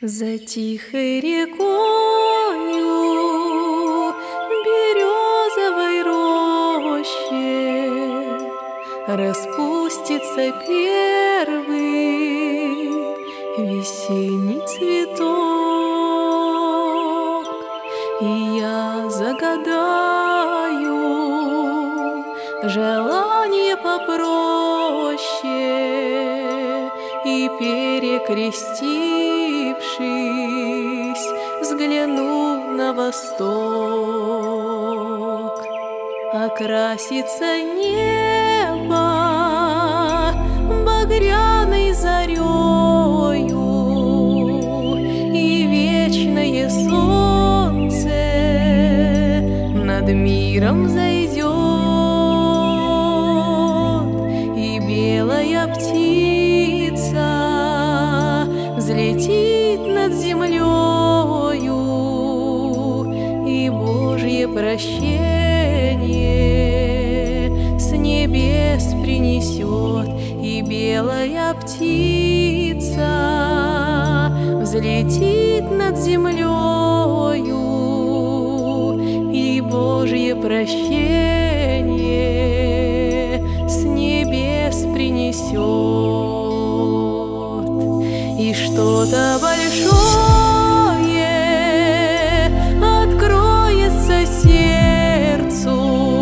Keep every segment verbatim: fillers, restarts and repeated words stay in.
За тихой рекою березовой роще распустится первый весенний цветок, и я загадаю желание попроще, и, перекрестившись, взгляну на восток. Окрасится небо багряной зарею, и вечное солнце над миром зайдет, и белая птица взлетит над землею, и Божье прощение с небес принесет, и белая птица взлетит над землею, и Божье прощение с небес принесет. И что-то большое откроется сердцу,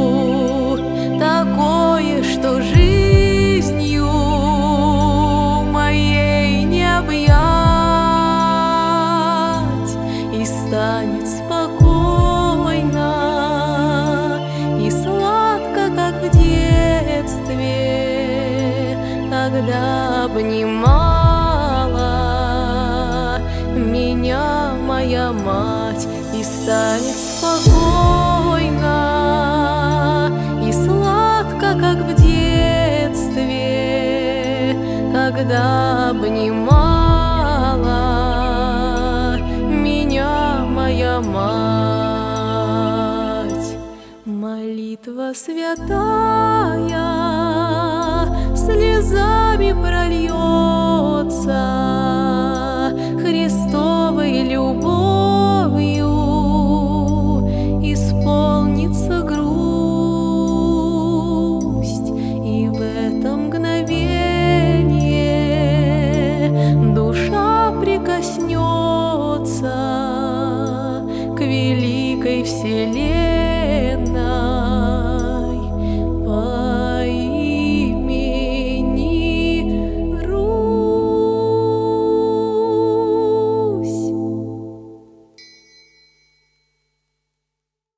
такое, что жизнью моей не объять, и станет спокойно и сладко, как в детстве, когда обнимала меня моя мать, и станет спокойно и сладко, как в детстве, когда обнимала меня моя мать. Молитва святая слезами прольется, Христовой любовью исполнится грусть, и в это мгновение душа прикоснется к великой вселенной,